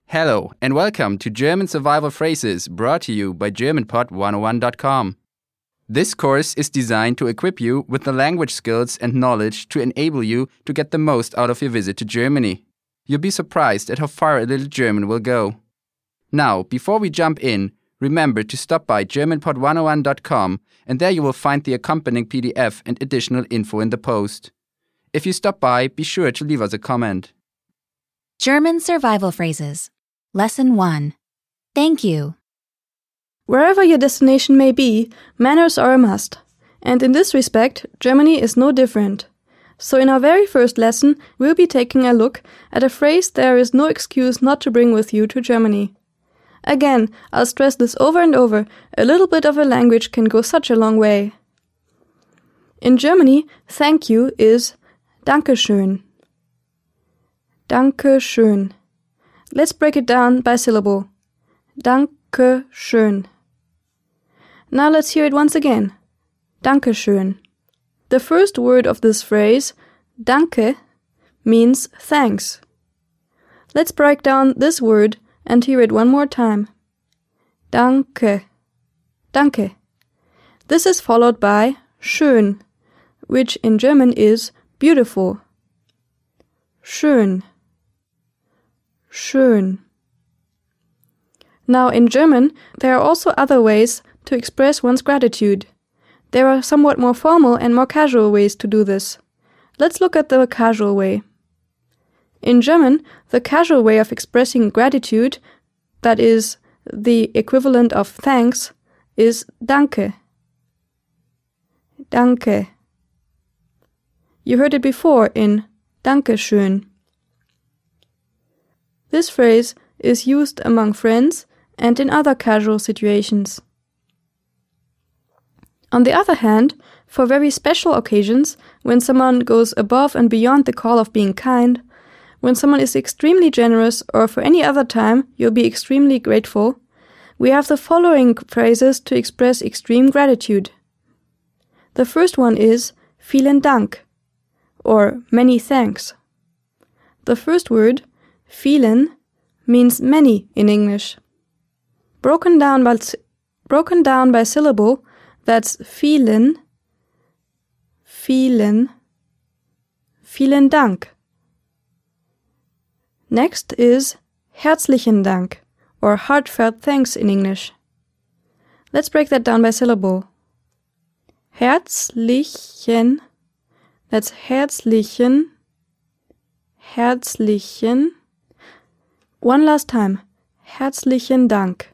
Hello and welcome to German Survival Phrases, brought to you by GermanPod101.com. This course is designed to equip you with the language skills and knowledge to enable you to get the most out of your visit to Germany. You'll be surprised at how far a little German will go. Now, before we jump in, remember to stop by GermanPod101.com, and there you will find the accompanying PDF and additional info in the post. If you stop by, be sure to leave us a comment. German Survival Phrases. Lesson 1. Thank you. Wherever your destination may be, manners are a must. And in this respect, Germany is no different. So in our very first lesson, we'll be taking a look at a phrase there is no excuse not to bring with you to Germany. Again, I'll stress this over and over, a little bit of a language can go such a long way. In Germany, thank you is Dankeschön. Dankeschön. Let's break it down by syllable. Dankeschön. Now let's hear it once again. Dankeschön. The first word of this phrase, danke, means thanks. Let's break down this word and hear it one more time. Danke. Danke. This is followed by schön, which in German is beautiful. Schön. Schön. Now in German, there are also other ways to express one's gratitude. There are somewhat more formal and more casual ways to do this. Let's look at the casual way. In German, the casual way of expressing gratitude, that is, the equivalent of thanks, is danke. Danke. You heard it before in Dankeschön. This phrase is used among friends and in other casual situations. On the other hand, for very special occasions, when someone goes above and beyond the call of being kind, when someone is extremely generous, or for any other time you'll be extremely grateful, we have the following phrases to express extreme gratitude. The first one is vielen Dank, or many thanks. The first word, vielen, means many in English. Broken down by syllable, that's vielen, vielen, vielen Dank. Next is herzlichen Dank, or heartfelt thanks in English. Let's break that down by syllable. Herzlichen, that's herzlichen, herzlichen. One last time. Herzlichen Dank.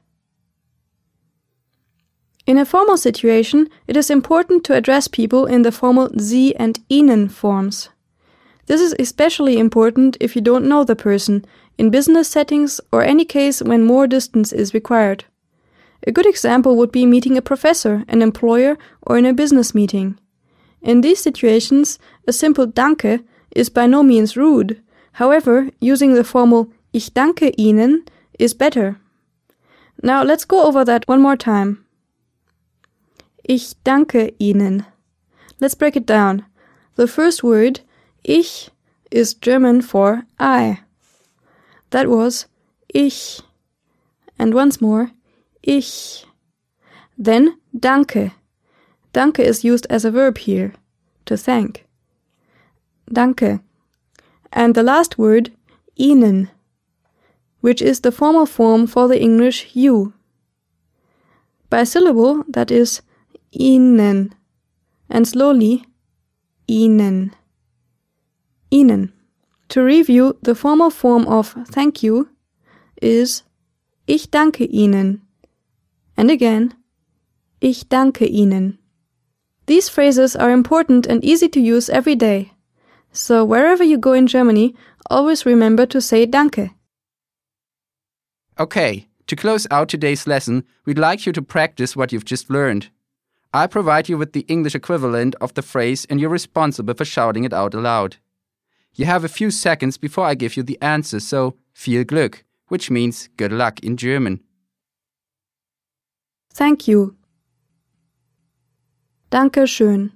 In a formal situation, it is important to address people in the formal Sie and Ihnen forms. This is especially important if you don't know the person, in business settings or any case when more distance is required. A good example would be meeting a professor, an employer, or in a business meeting. In these situations, a simple Danke is by no means rude. However, using the formal Ich danke Ihnen is better. Now let's go over that one more time. Ich danke Ihnen. Let's break it down. The first word, ich, is German for I. That was ich. And once more, ich. Then danke. Danke is used as a verb here, to thank. Danke. And the last word, Ihnen, which is the formal form for the English you. By syllable, that is Ihnen, and slowly, Ihnen. Ihnen. To review, the formal form of thank you is Ich danke Ihnen. And again, Ich danke Ihnen. These phrases are important and easy to use every day. So wherever you go in Germany, always remember to say Danke. Okay, to close out today's lesson, we'd like you to practice what you've just learned. I'll provide you with the English equivalent of the phrase and you're responsible for shouting it out aloud. You have a few seconds before I give you the answer, so viel Glück, which means good luck in German. Thank you. Dankeschön.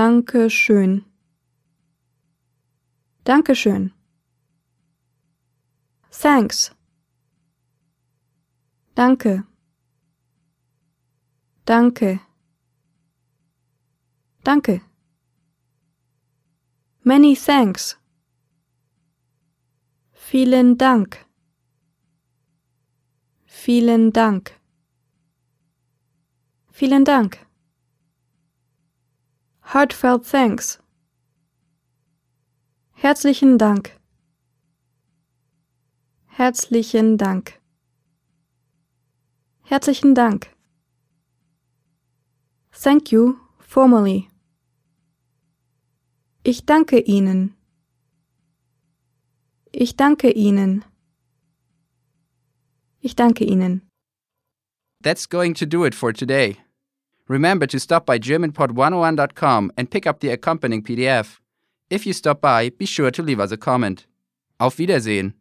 Dankeschön. Dankeschön. Thanks. Danke. Danke. Danke. Many thanks. Vielen Dank. Vielen Dank. Vielen Dank. Heartfelt thanks. Herzlichen Dank. Herzlichen Dank. Herzlichen Dank. Thank you formally. Ich danke Ihnen. Ich danke Ihnen. Ich danke Ihnen. That's going to do it for today. Remember to stop by GermanPod101.com and pick up the accompanying PDF. If you stop by, be sure to leave us a comment. Auf Wiedersehen.